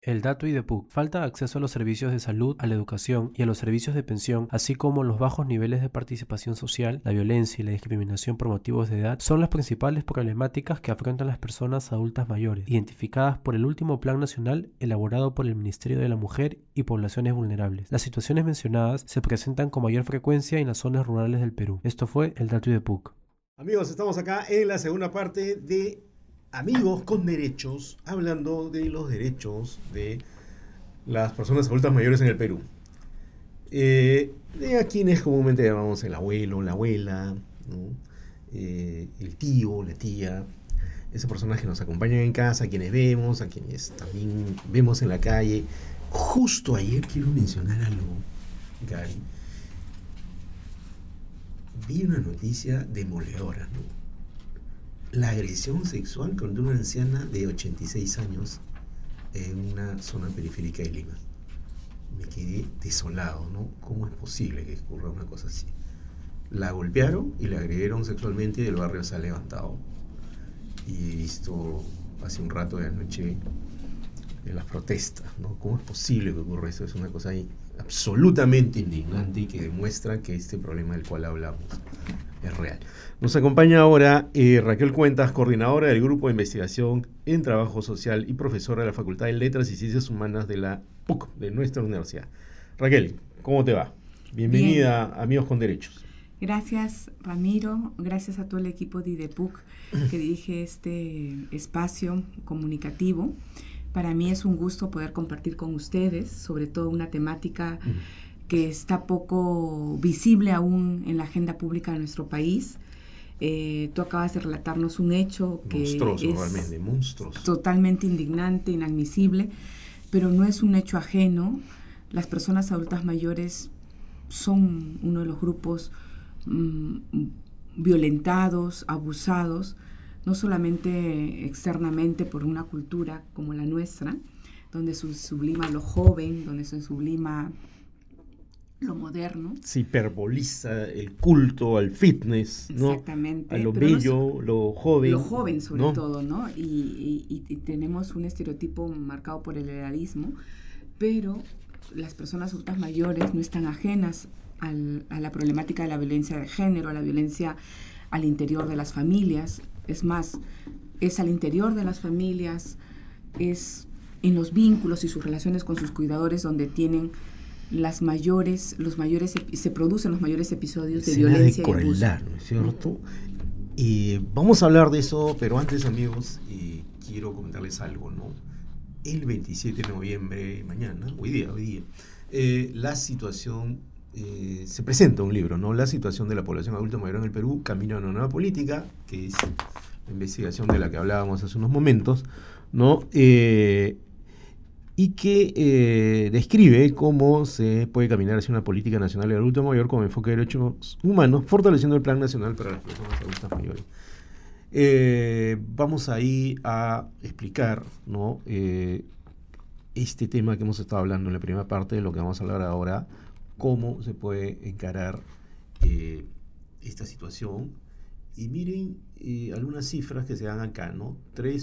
El dato IDEPUC. Falta de acceso a los servicios de salud, a la educación y a los servicios de pensión, así como los bajos niveles de participación social, la violencia y la discriminación por motivos de edad, son las principales problemáticas que afrontan las personas adultas mayores, identificadas por el último Plan Nacional elaborado por el Ministerio de la Mujer y Poblaciones Vulnerables. Las situaciones mencionadas se presentan con mayor frecuencia en las zonas rurales del Perú. Esto fue el dato IDEPUC. Amigos, estamos acá en la segunda parte de Amigos con Derechos, hablando de los derechos de las personas adultas mayores en el Perú. De a quienes comúnmente llamamos el abuelo, la abuela, ¿no? El tío, la tía, esas personas que nos acompañan en casa, a quienes vemos, a quienes también vemos en la calle. Justo ayer quiero mencionar algo, Gary. Vi una noticia demoledora, ¿no? La agresión sexual contra una anciana de 86 años en una zona periférica de Lima. Me quedé desolado, ¿no? ¿Cómo es posible que ocurra una cosa así? La golpearon y la agredieron sexualmente y el barrio se ha levantado. Y he visto hace un rato de anoche en las protestas, ¿no? ¿Cómo es posible que ocurra eso? Es una cosa ahí absolutamente indignante y que demuestra que este problema del cual hablamos es real. Nos acompaña ahora Raquel Cuentas, coordinadora del Grupo de Investigación en Trabajo Social y profesora de la Facultad de Letras y Ciencias Humanas de la PUC, de nuestra universidad. Raquel, ¿cómo te va? Bien, Bienvenida a Amigos con Derechos. gracias Ramiro, gracias a todo el equipo de IDEPUC que dirige este espacio comunicativo. Para mí es un gusto poder compartir con ustedes, sobre todo una temática que está poco visible aún en la agenda pública de nuestro país. Tú acabas de relatarnos un hecho que Monstruoso, es realmente, monstruoso. totalmente indignante, inadmisible, pero no es un hecho ajeno. Las personas adultas mayores son uno de los grupos violentados, abusados, no solamente externamente por una cultura como la nuestra, donde se sublima lo joven, donde se sublima lo moderno. Se hiperboliza el culto al fitness, ¿no? A Exactamente, lo pero no bello, lo lo joven, joven sobre ¿no? todo, ¿no? Y tenemos un estereotipo marcado por el edadismo, pero las personas adultas mayores no están ajenas a la problemática de la violencia de género, a la violencia al interior de las familias. Es más, es al interior de las familias, es en los vínculos y sus relaciones con sus cuidadores donde tienen se producen los mayores episodios de Escenas de violencia y abuso. crueldad, ¿no es cierto? Vamos a hablar de eso, pero antes, amigos, quiero comentarles algo, ¿no? El 27 de noviembre, mañana, hoy día, la situación, se presenta un libro, ¿no? La situación de la población adulta mayor en el Perú, Camino a una nueva política, que es la investigación de la que hablábamos hace unos momentos, ¿no? Y que describe cómo se puede caminar hacia una política nacional de adulto mayor con enfoque de derechos humanos, fortaleciendo el Plan Nacional para las Personas Adultas Mayores. Vamos ahí a explicar, ¿no? Este tema que hemos estado hablando en la primera parte, de lo que vamos a hablar ahora, cómo se puede encarar esta situación. Y miren algunas cifras que se dan acá, ¿no?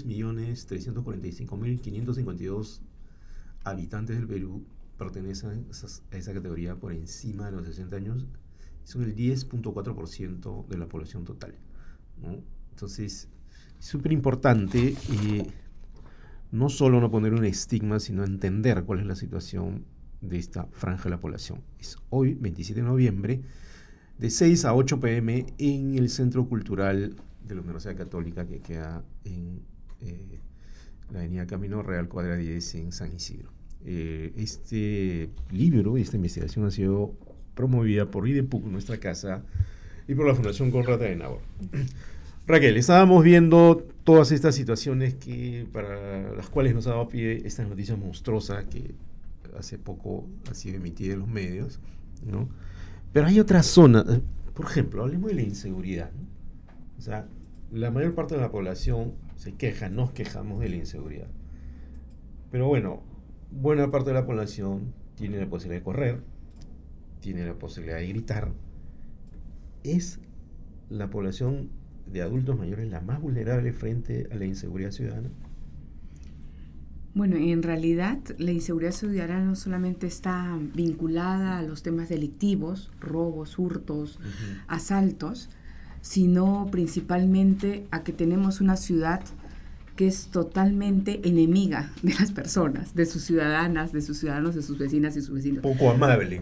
3.345.552 habitantes del Perú pertenecen a esa categoría por encima de los 60 años. Son el 10.4% de la población total, ¿no? Entonces, es súper importante no solo no poner un estigma, sino entender cuál es la situación de esta franja de la población. Es hoy, 27 de noviembre, de 6 a 8 pm en el Centro Cultural de la Universidad Católica, que queda en la avenida Camino Real, cuadra 10, en San Isidro. Este libro, esta investigación ha sido promovida por IDEPUC, nuestra casa, y por la Fundación Konrad Adenauer. Raquel, estábamos viendo todas estas situaciones para las cuales nos ha dado pie esta noticia monstruosa que hace poco ha sido emitida en los medios, ¿no? Pero hay otras zonas, por ejemplo, hablemos de la inseguridad, ¿no? O sea, la mayor parte de la población se queja, nos quejamos de la inseguridad. Pero bueno, buena parte de la población tiene la posibilidad de correr, tiene la posibilidad de gritar. ¿Es la población de adultos mayores la más vulnerable frente a la inseguridad ciudadana? Bueno, en realidad la inseguridad ciudadana no solamente está vinculada a los temas delictivos, robos, hurtos, asaltos, sino principalmente a que tenemos una ciudad que es totalmente enemiga de las personas, de sus ciudadanas, de sus ciudadanos, de sus vecinas y sus vecinos. Poco amable.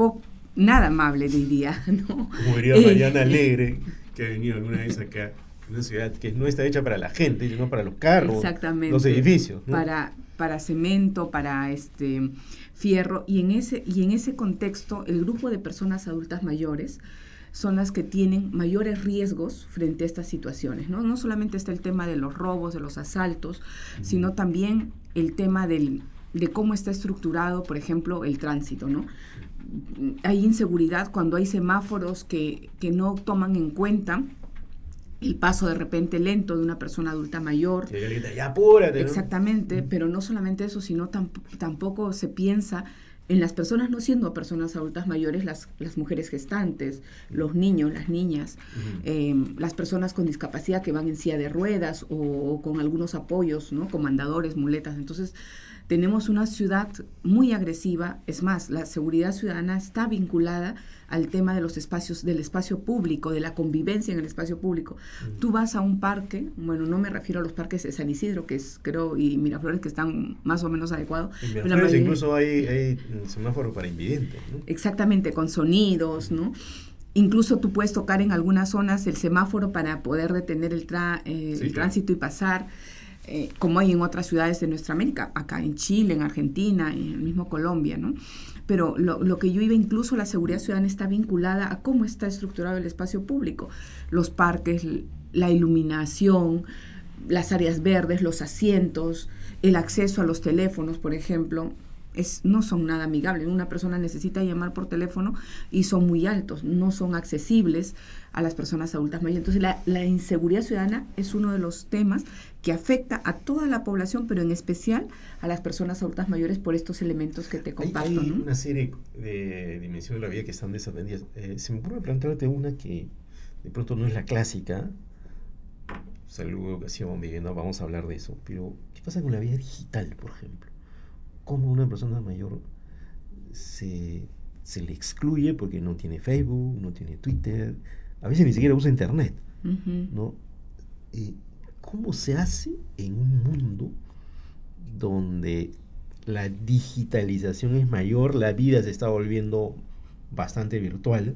Nada amable, diría, ¿no? Como diría Mariana Alegre, que ha venido alguna vez acá. Una ciudad que no está hecha para la gente, sino para los carros, los edificios, ¿no? Para cemento, para fierro, y en ese contexto el grupo de personas adultas mayores son las que tienen mayores riesgos frente a estas situaciones, ¿no? No solamente está el tema de los robos, de los asaltos, sino también el tema de cómo está estructurado, por ejemplo, el tránsito, ¿no? Hay inseguridad cuando hay semáforos que no toman en cuenta el paso de repente lento de una persona adulta mayor. Ya apúrate, ¿no? Exactamente, pero no solamente eso, sino tampoco se piensa en las personas no siendo personas adultas mayores, las mujeres gestantes, los niños, las niñas, las personas con discapacidad que van en silla de ruedas o con algunos apoyos, ¿no? Como andadores, muletas. Entonces, tenemos una ciudad muy agresiva. Es más, la seguridad ciudadana está vinculada al tema de los espacios, del espacio público, de la convivencia en el espacio público. Tú vas a un parque, bueno, no me refiero a los parques de San Isidro, que es, creo, y Miraflores, que están más o menos adecuados. En Miraflores incluso hay semáforo para invidentes, ¿no? Exactamente, con sonidos, ¿no? Incluso tú puedes tocar en algunas zonas el semáforo para poder detener el tránsito y pasar. Como hay en otras ciudades de nuestra América, acá en Chile, en Argentina, en el mismo Colombia, ¿no? Pero lo que yo iba, incluso la seguridad ciudadana está vinculada a cómo está estructurado el espacio público, los parques, la iluminación, las áreas verdes, los asientos, el acceso a los teléfonos, por ejemplo, no son nada amigables. Una persona necesita llamar por teléfono y son muy altos, no son accesibles a las personas adultas mayores. Entonces, la inseguridad ciudadana es uno de los temas que afecta a toda la población, pero en especial a las personas adultas mayores por estos elementos que te comparto. Hay ¿no? una serie de dimensiones de la vida que están desatendidas. Se me ocurre plantearte una que de pronto no es la clásica. Salud, educación, vivienda, vamos a hablar de eso. Pero, ¿qué pasa con la vida digital, por ejemplo? ¿Cómo una persona mayor se le excluye porque no tiene Facebook, no tiene Twitter, a veces ni siquiera usa Internet, ¿no? ¿Cómo se hace en un mundo donde la digitalización es mayor, la vida se está volviendo bastante virtual?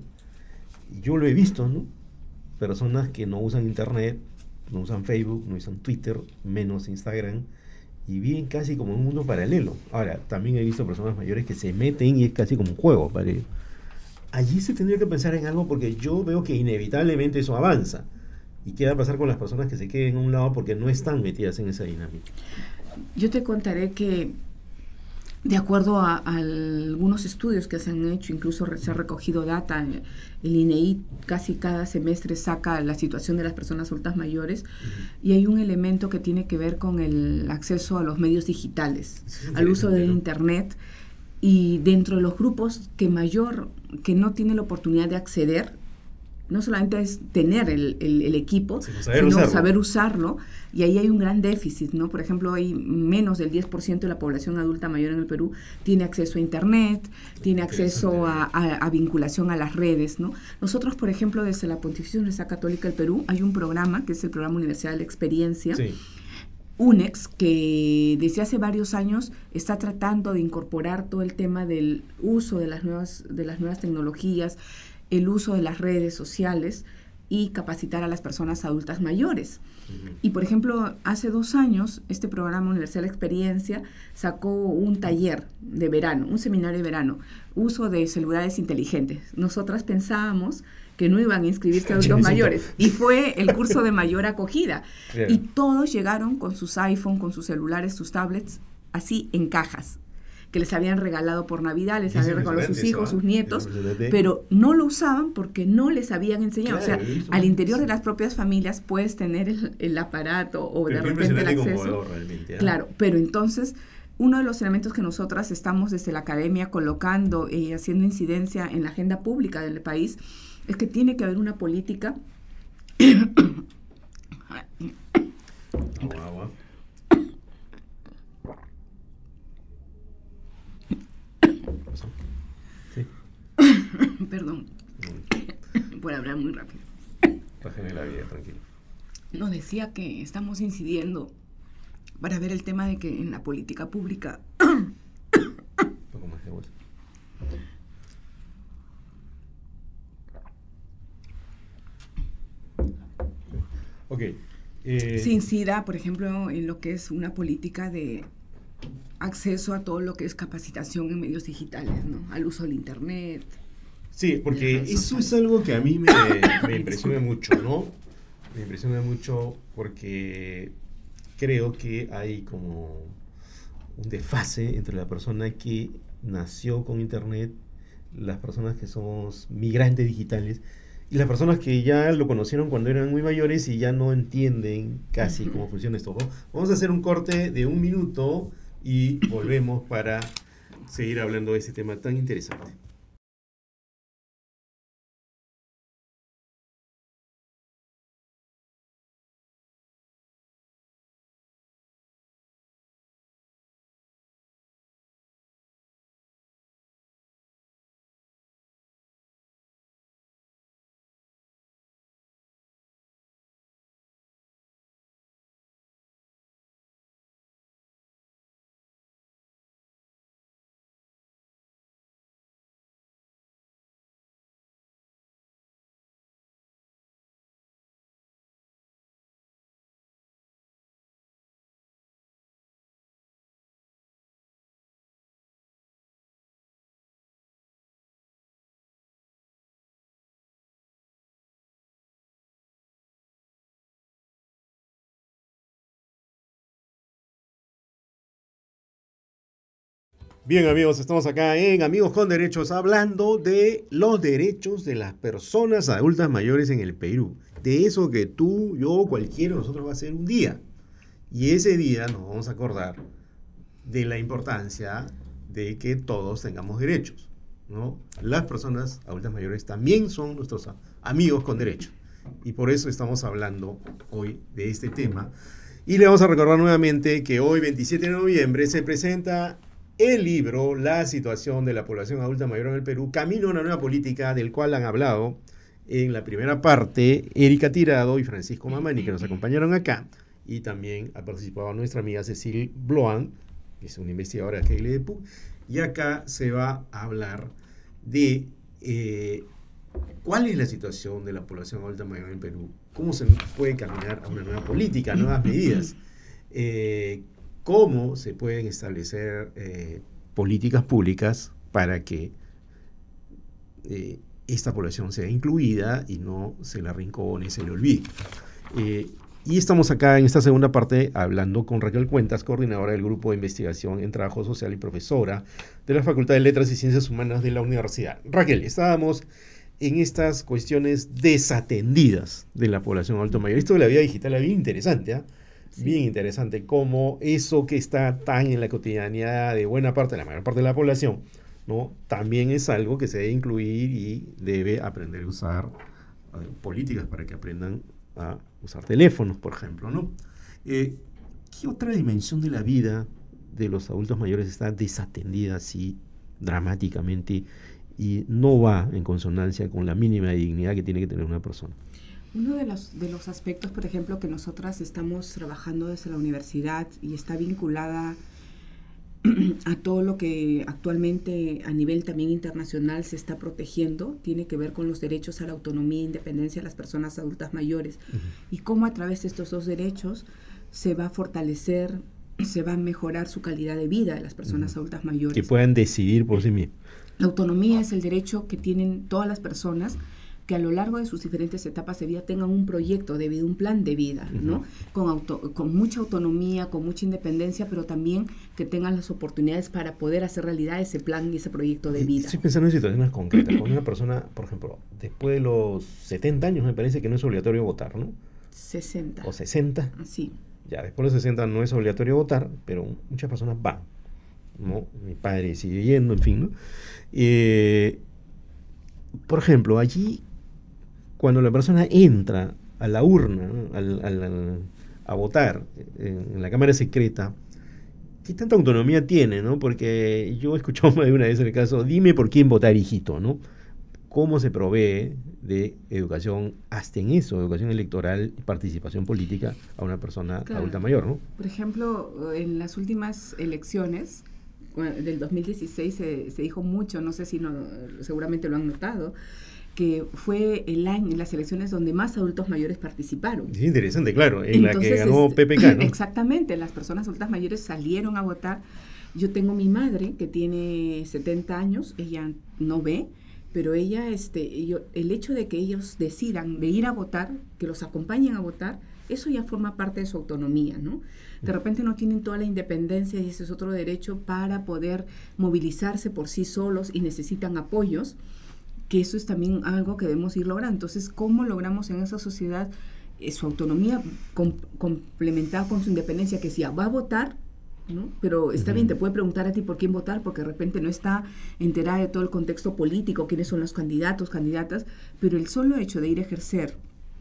Yo lo he visto, ¿no? Personas que no usan Internet, no usan Facebook, no usan Twitter, menos Instagram, y viven casi como en un mundo paralelo. Ahora, también he visto personas mayores que se meten y es casi como un juego para ellos. Allí se tendría que pensar en algo, porque yo veo que inevitablemente eso avanza. ¿Y qué va a pasar con las personas que se queden a un lado porque no están metidas en esa dinámica? Yo te contaré que, de acuerdo a algunos estudios que se han hecho, incluso se ha recogido data, el INEI casi cada semestre saca la situación de las personas adultas mayores, y hay un elemento que tiene que ver con el acceso a los medios digitales, al uso de Internet, y dentro de los grupos que no tiene la oportunidad de acceder, no solamente es tener el equipo, sino saber usarlo, y ahí hay un gran déficit, ¿no? Por ejemplo, hay menos del 10% de la población adulta mayor en el Perú tiene acceso a Internet, tiene acceso a vinculación a las redes, ¿no? Nosotros, por ejemplo, desde la Pontificia Universidad Católica del Perú, hay un programa, que es el Programa Universidad de la Experiencia, sí. UNEX, que desde hace varios años está tratando de incorporar todo el tema del uso de las nuevas tecnologías, el uso de las redes sociales y capacitar a las personas adultas mayores. Y, por ejemplo, hace 2 años, este programa Universidad de la Experiencia sacó un taller de verano, un seminario de verano, uso de celulares inteligentes. Nosotras pensábamos que no iban a inscribirse adultos mayores, y fue el curso de mayor acogida. Y todos llegaron con sus iPhone, con sus celulares, sus tablets, así en cajas, que les habían regalado por Navidad, les habían regalado sus hijos, sus nietos, pero no lo usaban porque no les habían enseñado. Claro, o sea, al interior de las propias familias puedes tener el aparato o de repente el acceso. Claro, pero entonces uno de los elementos que nosotras estamos desde la academia colocando y haciendo incidencia en la agenda pública del país es que tiene que haber una política pasó? Sí. Perdón, por hablar muy rápido. Págame la vida, tranquilo. Nos decía que estamos incidiendo para ver el tema de que en la política pública... Un poco más de vuelta. Ok. se incida, por ejemplo, en lo que es una política de acceso a todo lo que es capacitación en medios digitales, ¿no? Al uso del Internet. Sí, porque eso es algo que a mí me impresiona mucho, ¿no? Me impresiona mucho porque creo que hay como un desfase entre la persona que nació con Internet, las personas que somos migrantes digitales y las personas que ya lo conocieron cuando eran muy mayores y ya no entienden casi cómo funciona esto, ¿no? Vamos a hacer un corte de 1 minuto y volvemos para seguir hablando de este tema tan interesante. Bien, amigos, estamos acá en Amigos con Derechos hablando de los derechos de las personas adultas mayores en el Perú. De eso que tú, yo, cualquiera de nosotros va a hacer un día. Y ese día nos vamos a acordar de la importancia de que todos tengamos derechos, ¿no? Las personas adultas mayores también son nuestros amigos con derechos. Y por eso estamos hablando hoy de este tema. Y le vamos a recordar nuevamente que hoy, 27 de noviembre, se presenta el libro La situación de la población adulta mayor en el Perú, Camino a una nueva política, del cual han hablado en la primera parte Erika Tirado y Francisco Mamani, que nos acompañaron acá, y también ha participado nuestra amiga Cecil Bloan, que es una investigadora de KLDPU, y acá se va a hablar de cuál es la situación de la población adulta mayor en el Perú, cómo se puede caminar a una nueva política, a nuevas medidas, cómo se pueden establecer políticas públicas para que esta población sea incluida y no se la arrincone, se le olvide. Y estamos acá en esta segunda parte hablando con Raquel Cuentas, coordinadora del Grupo de Investigación en Trabajo Social y profesora de la Facultad de Letras y Ciencias Humanas de la Universidad. Raquel, estábamos en estas cuestiones desatendidas de la población adulto mayor. Esto de la vida digital es bien interesante, ¿eh? Sí. Bien interesante, como eso que está tan en la cotidianidad de buena parte, de la mayor parte de la población, ¿no? También es algo que se debe incluir y debe aprender a usar políticas para que aprendan a usar teléfonos, por ejemplo, ¿no? ¿Qué otra dimensión de la vida de los adultos mayores está desatendida así dramáticamente y no va en consonancia con la mínima dignidad que tiene que tener una persona? Uno de los aspectos, por ejemplo, que nosotras estamos trabajando desde la universidad y está vinculada a todo lo que actualmente a nivel también internacional se está protegiendo, tiene que ver con los derechos a la autonomía e independencia de las personas adultas mayores, y cómo a través de estos dos derechos se va a fortalecer, se va a mejorar su calidad de vida de las personas adultas mayores. Que puedan decidir por sí mismos. La autonomía es el derecho que tienen todas las personas que a lo largo de sus diferentes etapas de vida tengan un proyecto de vida, un plan de vida, ¿no? Con mucha autonomía, con mucha independencia, pero también que tengan las oportunidades para poder hacer realidad ese plan y ese proyecto de vida. Estoy pensando en situaciones concretas. Con una persona, por ejemplo, después de los 70 años me parece que no es obligatorio votar, ¿no? 60. O 60. Sí. Ya, después de los 60 no es obligatorio votar, pero muchas personas van, ¿no? Mi padre sigue yendo, en fin, ¿no? Por ejemplo, allí, cuando la persona entra a la urna, ¿no? a votar en la cámara secreta, ¿qué tanta autonomía tiene, no? Porque yo he escuchado más de una vez el caso, dime por quién votar, hijito, ¿no? ¿Cómo se provee de educación, hasta en eso, educación electoral y participación política a una persona Claro. adulta mayor, ¿no? Por ejemplo, en las últimas elecciones del 2016 se dijo mucho, no sé si no, seguramente lo han notado, que fue el año, las elecciones donde más adultos mayores participaron. Es interesante, claro, en Entonces, la que ganó PPK, ¿no? Exactamente, las personas adultas mayores salieron a votar. Yo tengo mi madre que tiene 70 años, ella no ve, pero ella, el hecho de que ellos decidan de ir a votar, que los acompañen a votar, eso ya forma parte de su autonomía, ¿no? De repente no tienen toda la independencia y ese es otro derecho para poder movilizarse por sí solos y necesitan apoyos, que eso es también algo que debemos ir logrando. Entonces, ¿cómo logramos en esa sociedad su autonomía complementada con su independencia? Que si va a votar, ¿no? Pero está bien, te puede preguntar a ti por quién votar, porque de repente no está enterada de todo el contexto político, quiénes son los candidatos, candidatas, pero el solo hecho de ir a ejercer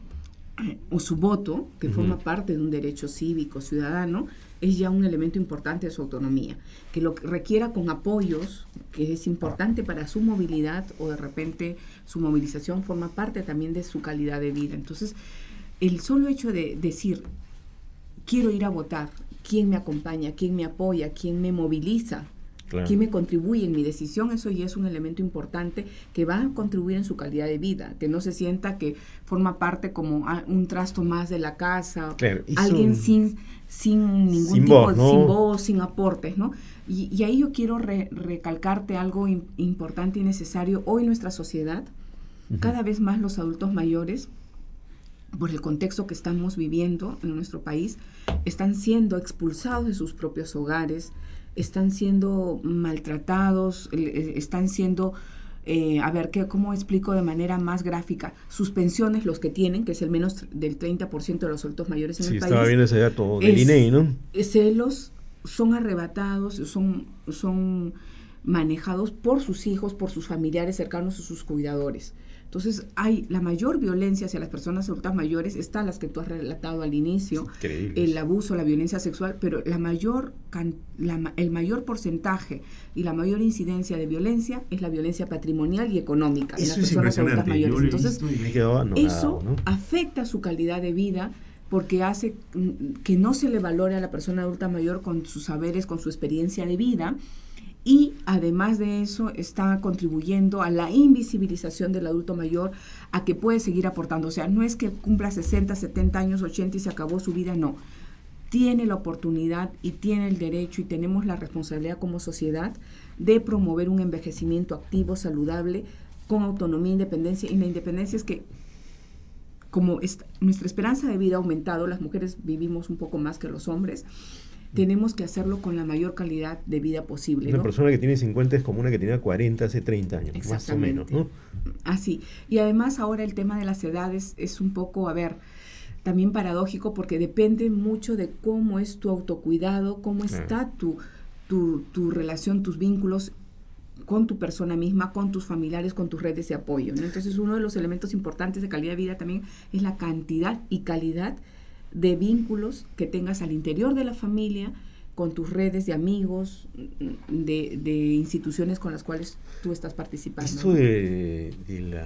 o su voto, que forma parte de un derecho cívico, ciudadano, es ya un elemento importante de su autonomía. Que lo requiera con apoyos, que es importante para su movilidad, o de repente su movilización forma parte también de su calidad de vida. Entonces, el solo hecho de decir, quiero ir a votar, quién me acompaña, quién me apoya, quién me moviliza, claro, quién me contribuye en mi decisión, eso ya es un elemento importante que va a contribuir en su calidad de vida, que no se sienta que forma parte como un trasto más de la casa, claro, alguien sin ningún tipo voz, ¿no? Sin voz, sin aportes, ¿no? Y ahí yo quiero recalcarte algo importante y necesario. Hoy nuestra sociedad, cada vez más los adultos mayores, por el contexto que estamos viviendo en nuestro país, están siendo expulsados de sus propios hogares, están siendo maltratados, están siendo, ¿cómo explico de manera más gráfica? Sus pensiones, los que tienen, que es el menos del 30% de los adultos mayores en el país. Sí, estaba viendo ese dato del INEI, ¿no? Son arrebatados, son manejados por sus hijos, por sus familiares cercanos o sus cuidadores. Entonces, la mayor violencia hacia las personas adultas mayores está las que tú has relatado al inicio, el abuso, la violencia sexual, pero el mayor porcentaje y la mayor incidencia de violencia es la violencia patrimonial y económica en las personas adultas mayores. Entonces, eso afecta su calidad de vida porque hace que no se le valore a la persona adulta mayor con sus saberes, con su experiencia de vida. Y además de eso está contribuyendo a la invisibilización del adulto mayor, a que puede seguir aportando. O sea, no es que cumpla 60, 70 años, 80 y se acabó su vida, no. Tiene la oportunidad y tiene el derecho y tenemos la responsabilidad como sociedad de promover un envejecimiento activo, saludable, con autonomía e independencia. Y la independencia es que, como nuestra esperanza de vida ha aumentado, las mujeres vivimos un poco más que los hombres, tenemos que hacerlo con la mayor calidad de vida posible. Una persona que tiene 50 es como una que tenía 40 hace 30 años, más o menos, ¿no? Así. Y además ahora el tema de las edades es un poco, también paradójico, porque depende mucho de cómo es tu autocuidado, cómo está tu relación, tus vínculos con tu persona misma, con tus familiares, con tus redes de apoyo, ¿no? Entonces, uno de los elementos importantes de calidad de vida también es la cantidad y calidad de vínculos que tengas al interior de la familia, con tus redes de amigos, de instituciones con las cuales tú estás participando. Esto de la,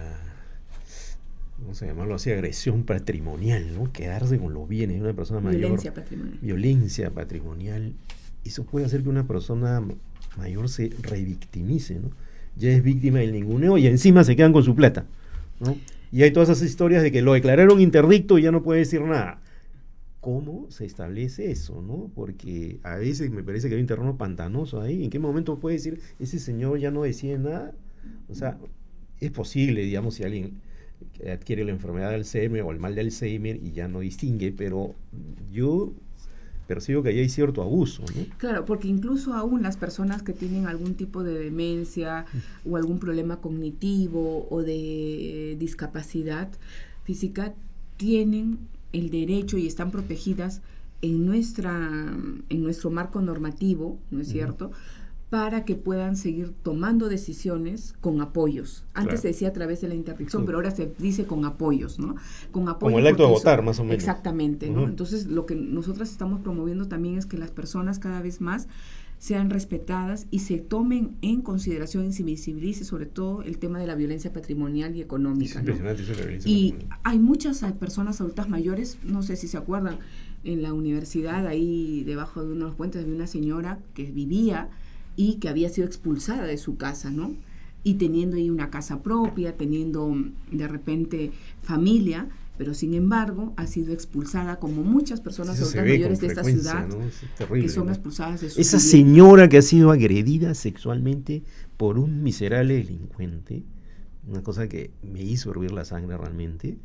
vamos a llamarlo así, agresión patrimonial, ¿no? Quedarse con los bienes de una persona mayor. Violencia patrimonial. Eso puede hacer que una persona mayor se revictimice, ¿no? Ya es víctima del ninguneo y encima se quedan con su plata, ¿no? Y hay todas esas historias de que lo declararon interdicto y ya no puede decir nada. ¿Cómo se establece eso, no? Porque a veces me parece que hay un terreno pantanoso ahí. ¿En qué momento puede decir, ese señor ya no decide nada? O sea, es posible, digamos, si alguien adquiere la enfermedad de Alzheimer o el mal de Alzheimer y ya no distingue, pero yo percibo que ahí hay cierto abuso, ¿no? Claro, porque incluso aún las personas que tienen algún tipo de demencia o algún problema cognitivo o de discapacidad física tienen el derecho y están protegidas en nuestro marco normativo, ¿no es cierto?, para que puedan seguir tomando decisiones con apoyos. Antes se decía a través de la interdicción, pero ahora se dice con apoyos, ¿no? Con apoyo. Como el acto de votar, más o menos. Exactamente, ¿no? Entonces, lo que nosotras estamos promoviendo también es que las personas cada vez más sean respetadas y se tomen en consideración y se visibilice sobre todo el tema de la violencia patrimonial y económica. Es impresionante, ¿no? Esa violencia patrimonial. Hay muchas personas adultas mayores, no sé si se acuerdan, en la universidad, ahí debajo de unos puentes, había una señora que vivía y que había sido expulsada de su casa, ¿no? Y teniendo ahí una casa propia, teniendo de repente familia, pero sin embargo ha sido expulsada, como muchas personas adultas mayores de esta ciudad, ¿no? Es terrible, que son expulsadas de su esa vivienda. Señora que ha sido agredida sexualmente por un miserable delincuente, una cosa que me hizo hervir la sangre realmente.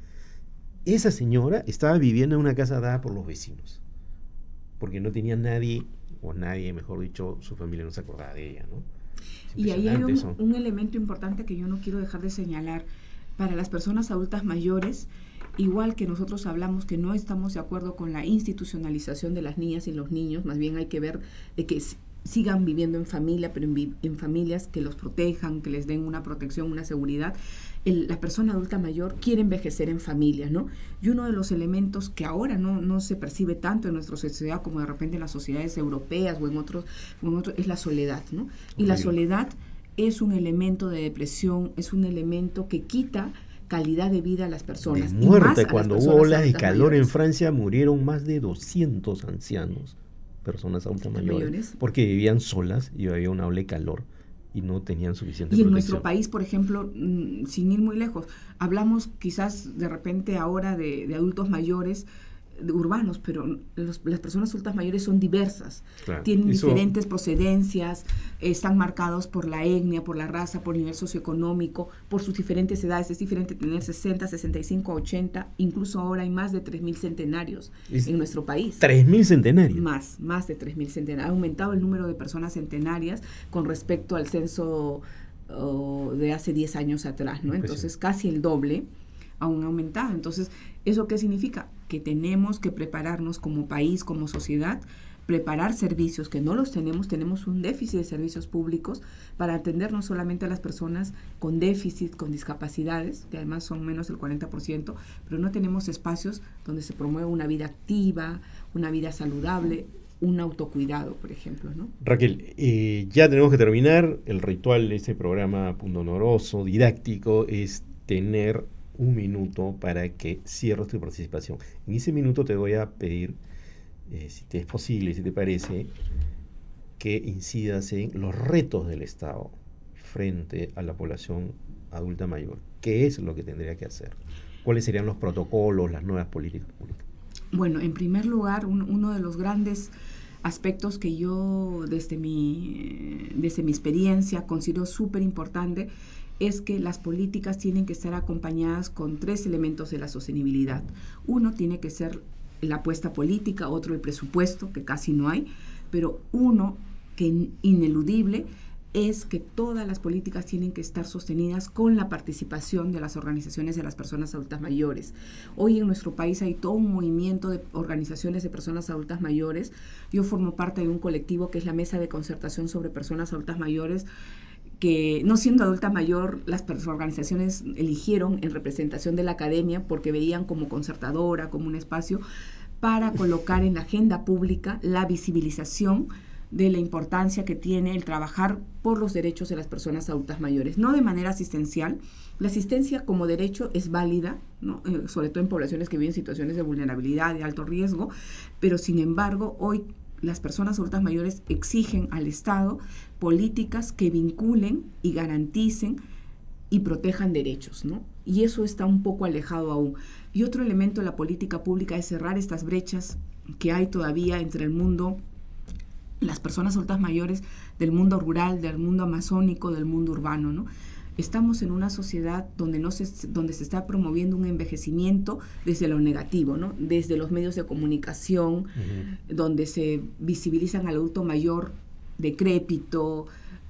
Esa señora estaba viviendo en una casa dada por los vecinos, porque no tenía nadie, o nadie, mejor dicho, su familia no se acordaba de ella, ¿no? Y ahí hay un elemento importante que yo no quiero dejar de señalar. Para las personas adultas mayores, igual que nosotros hablamos que no estamos de acuerdo con la institucionalización de las niñas y los niños, más bien hay que ver de que sigan viviendo en familia, pero en familias que los protejan, que les den una protección, una seguridad. La persona adulta mayor quiere envejecer en familia, ¿no? Y uno de los elementos que ahora no se percibe tanto en nuestra sociedad como de repente en las sociedades europeas o en otros es la soledad, ¿no? Y la soledad es un elemento de depresión, es un elemento que quita calidad de vida a las personas. De muerte, cuando hubo olas de calor en Francia murieron más de 200 ancianos, personas adultas mayores, porque vivían solas y había una ola de calor y no tenían suficiente protección. Y en nuestro país, por ejemplo, sin ir muy lejos, hablamos quizás de repente ahora de adultos mayores urbanos, pero las personas adultas mayores son diversas, claro, tienen diferentes procedencias, están marcados por la etnia, por la raza, por el nivel socioeconómico, por sus diferentes edades. Es diferente tener 60, 65, 80, incluso ahora hay más de 3.000 centenarios en nuestro país. ¿3.000 centenarios? Más de 3.000 centenarios. Ha aumentado el número de personas centenarias con respecto al censo de hace 10 años atrás, ¿no? Entonces, casi el doble aún ha aumentado. Entonces, ¿eso qué significa? Que tenemos que prepararnos como país, como sociedad, preparar servicios que no los tenemos un déficit de servicios públicos para atender no solamente a las personas con déficit, con discapacidades, que además son menos del 40%, pero no tenemos espacios donde se promueva una vida activa, una vida saludable, un autocuidado, por ejemplo, ¿no? Raquel, ya tenemos que terminar. El ritual de este programa pundonoroso, didáctico, es tener un minuto para que cierres tu participación. En ese minuto te voy a pedir, si te es posible, si te parece, que incidas en los retos del Estado frente a la población adulta mayor. ¿Qué es lo que tendría que hacer? ¿Cuáles serían los protocolos, las nuevas políticas públicas? Bueno, en primer lugar, uno de los grandes aspectos que yo desde mi experiencia considero súper importante es que las políticas tienen que estar acompañadas con 3 elementos de la sostenibilidad. Uno tiene que ser la apuesta política, otro el presupuesto, que casi no hay, pero uno que ineludible es que todas las políticas tienen que estar sostenidas con la participación de las organizaciones de las personas adultas mayores. Hoy en nuestro país hay todo un movimiento de organizaciones de personas adultas mayores. Yo formo parte de un colectivo que es la Mesa de Concertación sobre Personas Adultas Mayores, que no siendo adulta mayor, las organizaciones eligieron en representación de la academia porque veían como concertadora, como un espacio para colocar en la agenda pública la visibilización de la importancia que tiene el trabajar por los derechos de las personas adultas mayores, no de manera asistencial. La asistencia como derecho es válida, ¿no? Sobre todo en poblaciones que viven situaciones de vulnerabilidad, de alto riesgo, pero sin embargo hoy las personas adultas mayores exigen al Estado políticas que vinculen y garanticen y protejan derechos, ¿no? Y eso está un poco alejado aún. Y otro elemento de la política pública es cerrar estas brechas que hay todavía entre el mundo, las personas adultas mayores del mundo rural, del mundo amazónico, del mundo urbano, ¿no? Estamos en una sociedad donde se está promoviendo un envejecimiento desde lo negativo, ¿no? Desde los medios de comunicación, donde se visibilizan al adulto mayor decrépito,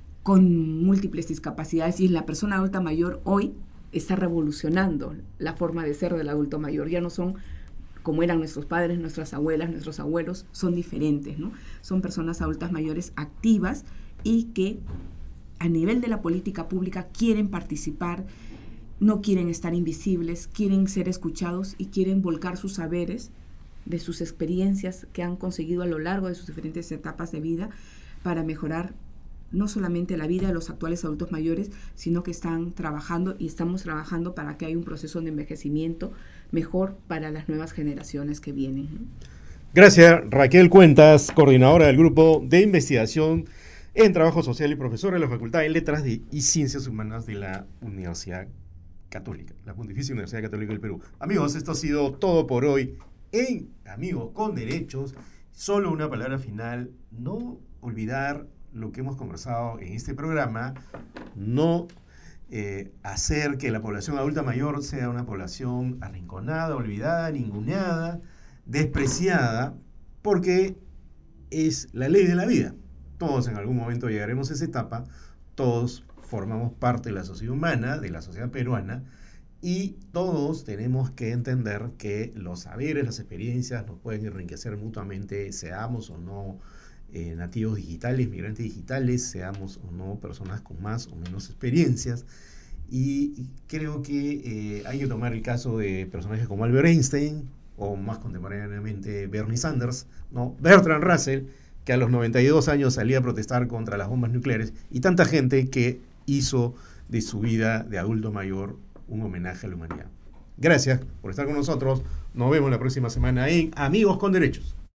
con múltiples discapacidades, y la persona adulta mayor hoy está revolucionando la forma de ser del adulto mayor. Ya no son como eran nuestros padres, nuestras abuelas, nuestros abuelos, son diferentes, ¿no? Son personas adultas mayores activas y que a nivel de la política pública quieren participar, no quieren estar invisibles, quieren ser escuchados y quieren volcar sus saberes de sus experiencias que han conseguido a lo largo de sus diferentes etapas de vida para mejorar no solamente la vida de los actuales adultos mayores, sino que están trabajando y estamos trabajando para que haya un proceso de envejecimiento mejor para las nuevas generaciones que vienen, ¿no? Gracias, Raquel Cuentas, coordinadora del Grupo de Investigación en Trabajo Social y profesora de la Facultad de Letras y Ciencias Humanas de la Universidad Católica, la Pontificia Universidad Católica del Perú. Amigos, esto ha sido todo por hoy en Amigos con Derechos. Solo una palabra final: no olvidar lo que hemos conversado en este programa, no hacer que la población adulta mayor sea una población arrinconada, olvidada, ninguneada, despreciada, porque es la ley de la vida. Todos en algún momento llegaremos a esa etapa, todos formamos parte de la sociedad humana, de la sociedad peruana, y todos tenemos que entender que los saberes, las experiencias nos pueden enriquecer mutuamente, seamos o no nativos digitales, migrantes digitales, seamos o no personas con más o menos experiencias. Y creo que hay que tomar el caso de personajes como Albert Einstein, o más contemporáneamente Bernie Sanders, ¿no? Bertrand Russell, que a los 92 años salía a protestar contra las bombas nucleares, y tanta gente que hizo de su vida de adulto mayor un homenaje a la humanidad. Gracias por estar con nosotros. Nos vemos la próxima semana en Amigos con Derechos.